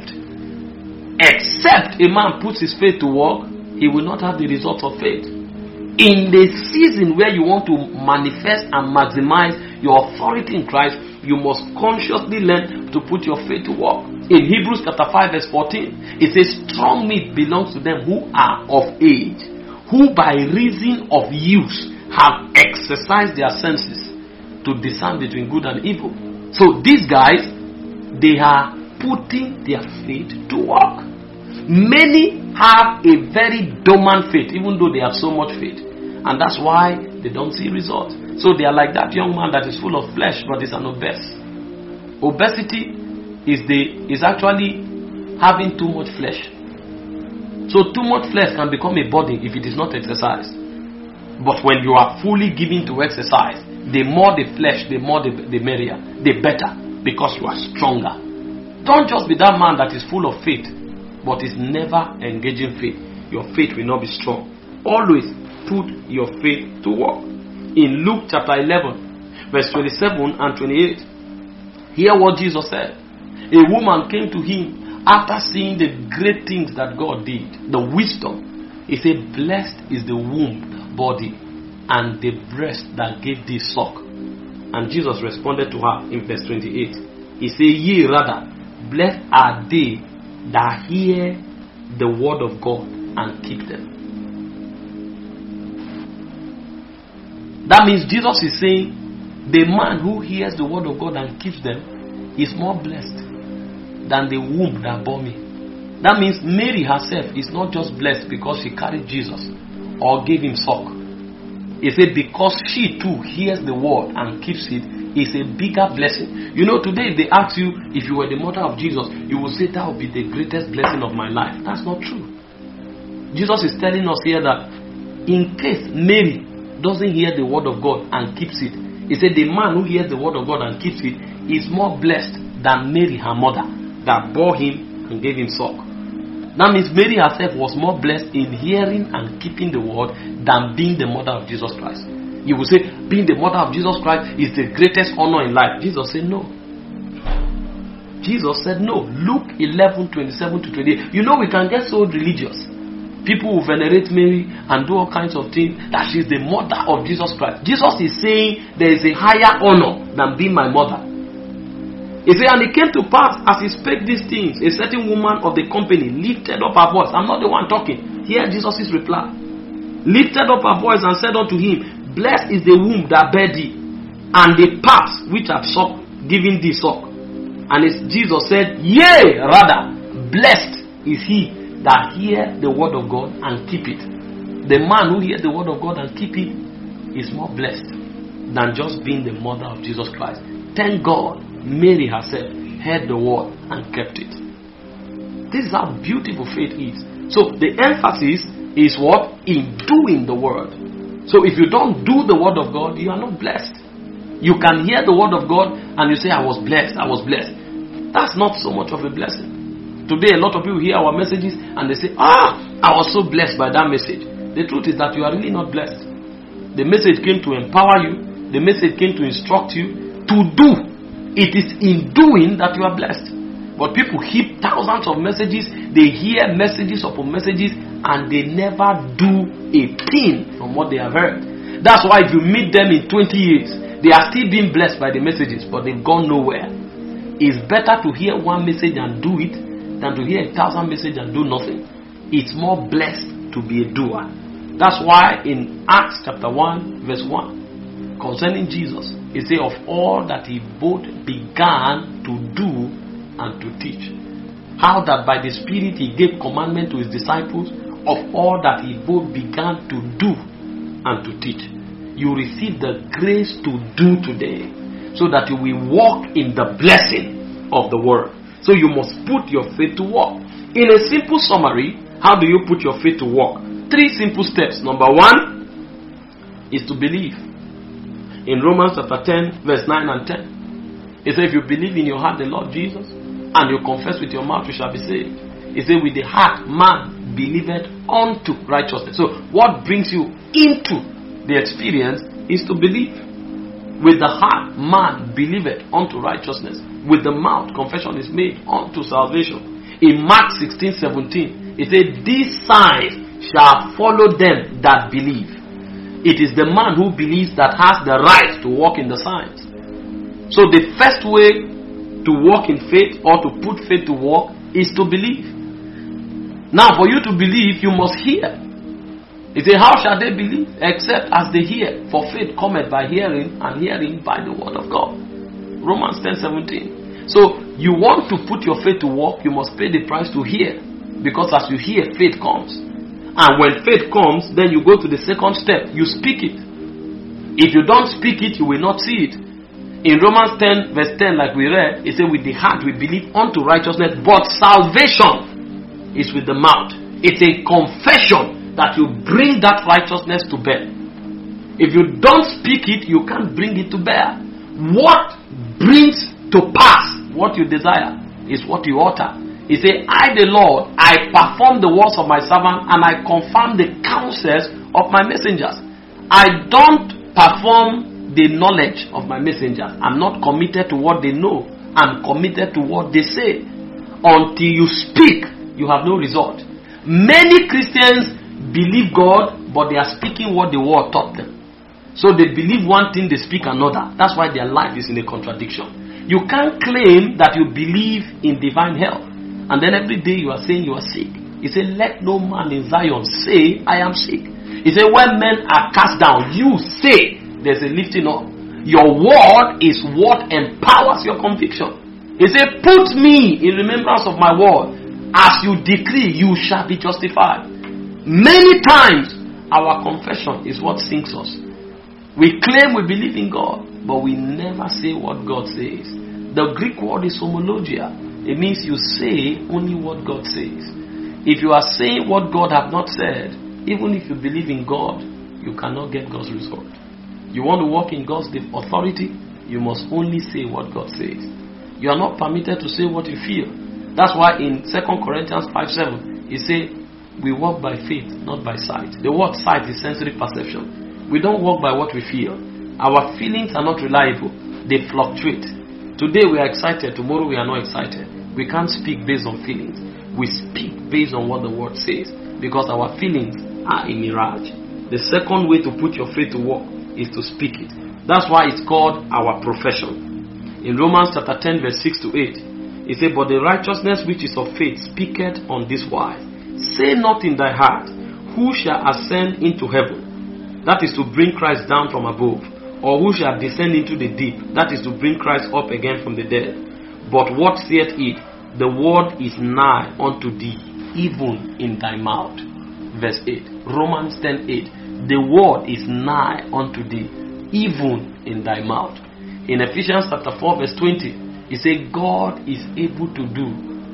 Except a man puts his faith to work, he will not have the results of faith. In the season where you want to manifest and maximize your authority in Christ, you must consciously learn to put your faith to work. In Hebrews chapter five verse fourteen, it says, Strong meat belongs to them who are of age, who by reason of use have exercised their senses to discern between good and evil. So these guys, they are putting their faith to work. Many have a very dormant faith, even though they have so much faith. And that's why they don't see results. So they are like that young man that is full of flesh, but is an obese. Obesity is the is actually having too much flesh. So too much flesh can become a body if it is not exercised. But when you are fully given to exercise, the more the flesh, the more the, the merrier, the better, because you are stronger. Don't just be that man that is full of faith, but is never engaging faith. Your faith will not be strong. Always put your faith to work. In Luke chapter eleven, verse twenty-seven and twenty-eight, hear what Jesus said. A woman came to him after seeing the great things that God did, the wisdom. He said, blessed is the womb, body, and the breast that gave thee suck. And Jesus responded to her in verse twenty-eight. He said, yea, rather, blessed are they that hear the word of God and keep them. That means Jesus is saying the man who hears the word of God and keeps them is more blessed than the womb that bore me. That means Mary herself is not just blessed because she carried Jesus or gave him suck. He said because she too hears the word and keeps it is a bigger blessing. You know, today if they ask you if you were the mother of Jesus, you will say that would be the greatest blessing of my life. That's not true. Jesus is telling us here that in case Mary doesn't hear the word of God and keeps it, he said the man who hears the word of God and keeps it is more blessed than Mary, her mother, that bore him and gave him suck. That means Mary herself was more blessed in hearing and keeping the word than being the mother of Jesus Christ. You will say being the mother of Jesus Christ is the greatest honor in life. Jesus said no. Jesus said no. Luke eleven, twenty-seven to twenty-eight. You know, we can get so religious. People will venerate Mary and do all kinds of things that she's the mother of Jesus Christ. Jesus is saying there is a higher honor than being my mother. He said, and it came to pass as he spake these things, a certain woman of the company lifted up her voice. I'm not the one talking. Hear Jesus' reply. Lifted up her voice and said unto him, blessed is the womb that bare thee, and the paps which have sucked, giving thee suck. And it's Jesus said, yea, rather, blessed is he that hear the word of God and keep it. The man who hears the word of God and keep it is more blessed than just being the mother of Jesus Christ. Thank God Mary herself heard the word and kept it. This is how beautiful faith is. So the emphasis is what? In doing the word. So if you don't do the word of God, you are not blessed. You can hear the word of God and you say, I was blessed, I was blessed. That's not so much of a blessing. Today, a lot of people hear our messages and they say, ah, I was so blessed by that message. The truth is that you are really not blessed. The message came to empower you. The message came to instruct you to do. It is in doing that you are blessed. But people heap thousands of messages. They hear messages upon messages and they never do a thing from what they have heard. That's why if you meet them in twenty years, they are still being blessed by the messages, but they've gone nowhere. It's better to hear one message and do it than to hear a thousand messages and do nothing. It's more blessed to be a doer. That's why in Acts chapter one, verse one, concerning Jesus, it says, of all that he both began to do and to teach. How that by the Spirit he gave commandment to his disciples of all that he both began to do and to teach. You receive the grace to do today so that you will walk in the blessing of the word. So you must put your faith to work. In a simple summary, how do you put your faith to work? Three simple steps. Number one is to believe. In Romans chapter ten, verse nine and ten, it says, if you believe in your heart the Lord Jesus, and you confess with your mouth, you shall be saved. It says, with the heart man believeth unto righteousness. So what brings you into the experience is to believe. With the heart man believeth unto righteousness. With the mouth confession is made unto salvation. In Mark sixteen, seventeen, it says, these signs shall follow them that believe. It is the man who believes that has the right to walk in the signs. So the first way to walk in faith or to put faith to work is to believe. Now for you to believe, you must hear. It says, how shall they believe? Except as they hear. For faith cometh by hearing, and hearing by the word of God. Romans ten, seventeen. So you want to put your faith to work, you must pay the price to hear. Because as you hear, faith comes. And when faith comes, then you go to the second step. You speak it. If you don't speak it, you will not see it. In Romans ten, verse ten, like we read, it says, with the heart we believe unto righteousness, but salvation is with the mouth. It's a confession that you bring that righteousness to bear. If you don't speak it, you can't bring it to bear. What brings to pass what you desire is what you utter. He said, I the Lord, I perform the words of my servant, and I confirm the counsels of my messengers. I don't perform the knowledge of my messengers. I'm not committed to what they know. I'm committed to what they say. Until you speak, you have no result. Many Christians believe God, but they are speaking what the word taught them. So they believe one thing, they speak another. That's why their life is in a contradiction. You can't claim that you believe in divine health, and then every day you are saying you are sick. He said, let no man in Zion say, I am sick. He said, when men are cast down, you say there's a lifting up. Your word is what empowers your conviction. He said, put me in remembrance of my word. As you decree, you shall be justified. Many times, our confession is what sinks us. We claim we believe in God, but we never say what God says. The Greek word is homologia. It means you say only what God says. If you are saying what God has not said, even if you believe in God, you cannot get God's result. You want to walk in God's authority, you must only say what God says. You are not permitted to say what you feel. That's why in Second Corinthians five seven, it says, we walk by faith, not by sight. The word sight is sensory perception. We don't walk by what we feel. Our feelings are not reliable. They fluctuate. Today we are excited, tomorrow we are not excited. We can't speak based on feelings. We speak based on what the word says, because our feelings are a mirage. The second way to put your faith to work is to speak it. That's why it's called our profession. In Romans chapter ten verse six to eight, it says, but the righteousness which is of faith speaketh on this wise. Say not in thy heart, who shall ascend into heaven? That is to bring Christ down from above. Or who shall descend into the deep? That is to bring Christ up again from the dead. But what saith it? The word is nigh unto thee, even in thy mouth. Verse eight. Romans ten eight. The word is nigh unto thee, even in thy mouth. In Ephesians chapter four verse twenty, it says, God is able to do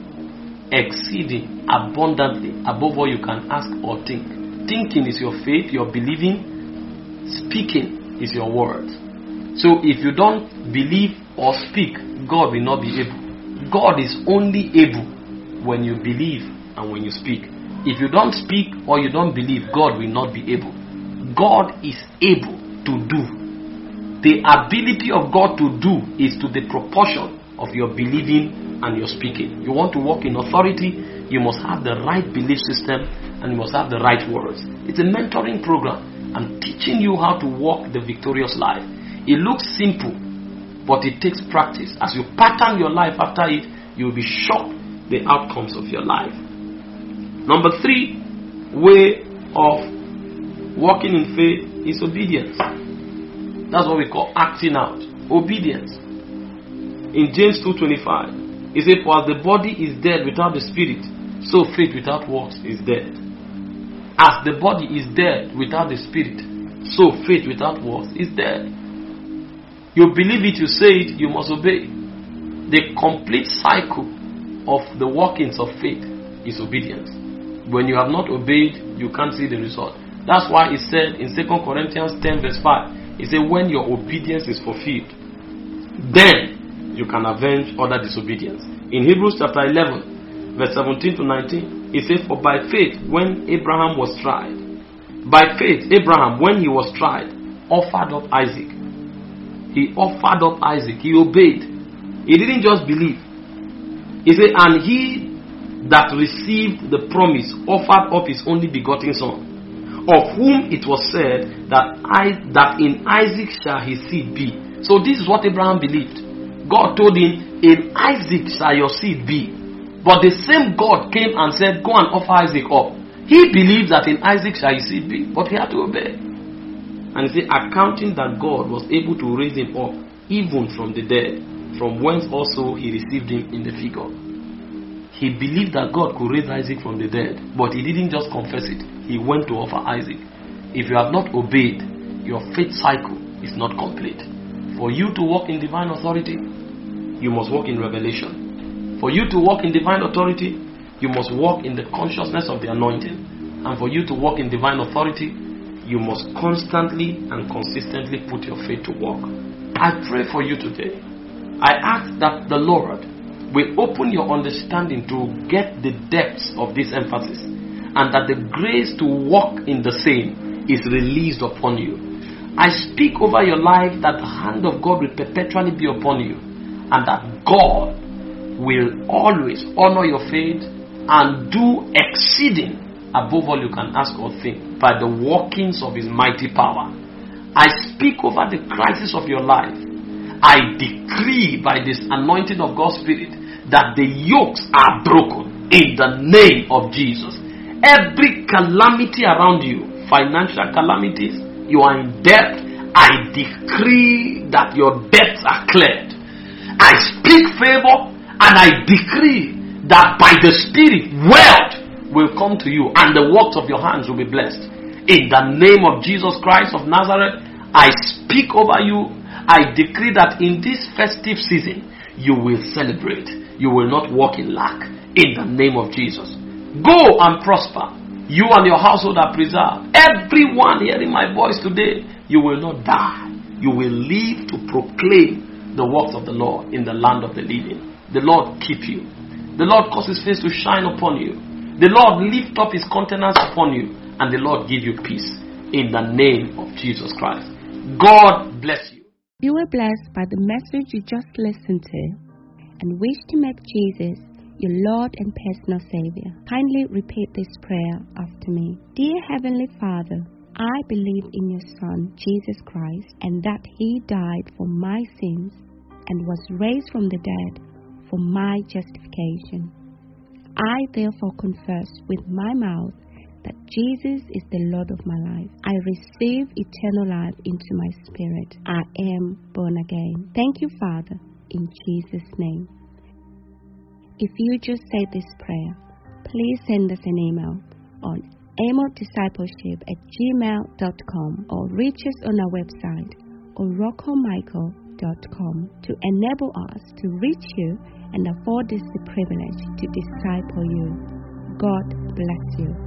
exceeding abundantly above all you can ask or think. Thinking is your faith, your believing. Speaking is your word. So if you don't believe or speak, God will not be able. God is only able when you believe and when you speak. If you don't speak or you don't believe, God will not be able. God is able to do. The ability of God to do is to the proportion of your believing and your speaking. You want to walk in authority, you must have the right belief system and you must have the right words. It's a mentoring program. I'm teaching you how to walk the victorious life. It looks simple, but it takes practice. As you pattern your life after it, you will be shocked the outcomes of your life. Number three way of walking in faith is obedience. That's what we call acting out. Obedience. In James two twenty-five, it says, for as the body is dead without the spirit, so faith without works is dead. As the body is dead without the spirit, so faith without works is dead. You believe it, you say it, you must obey. The complete cycle of the workings of faith is obedience. When you have not obeyed, you can't see the result. That's why it said in Second Corinthians ten verse five, it said, when your obedience is fulfilled, then you can avenge other disobedience. In Hebrews chapter eleven verse seventeen to nineteen, it says, for by faith when Abraham was tried, by faith Abraham when he was tried offered up Isaac. He offered up Isaac. He obeyed. He didn't just believe. He said, and he that received the promise offered up his only begotten son, of whom it was said that I that in Isaac shall his seed be. So this is what Abraham believed. God told him, in Isaac shall your seed be. But the same God came and said, go and offer Isaac up. He believed that in Isaac shall his seed be, but he had to obey. And he said, accounting that God was able to raise him up, even from the dead, from whence also he received him in the figure. He believed that God could raise Isaac from the dead, but he didn't just confess it. He went to offer Isaac. If you have not obeyed, your faith cycle is not complete. For you to walk in divine authority, you must walk in revelation. For you to walk in divine authority, you must walk in the consciousness of the anointing. And for you to walk in divine authority, you must constantly and consistently put your faith to work. I pray for you today. I ask that the Lord will open your understanding to get the depths of this emphasis, and that the grace to walk in the same is released upon you. I speak over your life that the hand of God will perpetually be upon you, and that God will always honor your faith and do exceeding above all you can ask or think by the workings of His mighty power. I speak over the crisis of your life. I decree by this anointing of God's Spirit that the yokes are broken in the name of Jesus. Every calamity around you, financial calamities, you are in debt, I decree that your debts are cleared. I speak favor and I decree that by the Spirit, wealth will come to you and the works of your hands will be blessed. In the name of Jesus Christ of Nazareth, I speak over you. I decree that in this festive season, you will celebrate. You will not walk in lack. In the name of Jesus. Go and prosper. You and your household are preserved. Everyone hearing my voice today, you will not die. You will live to proclaim the works of the Lord in the land of the living. The Lord keep you. The Lord cause His face to shine upon you. The Lord lift up His countenance upon you. And the Lord give you peace. In the name of Jesus Christ. God bless you. You were blessed by the message you just listened to and wish to make Jesus your Lord and personal Savior. Kindly repeat this prayer after me. Dear Heavenly Father, I believe in your Son, Jesus Christ, and that He died for my sins and was raised from the dead for my justification. I therefore confess with my mouth that Jesus is the Lord of my life. I receive eternal life into my spirit. I am born again. Thank you, Father, in Jesus' name. If you just said this prayer, please send us an email on amodiscipleship at gmail dot com or reach us on our website oroco michael dot com to enable us to reach you and afford us the privilege to disciple you. God bless you.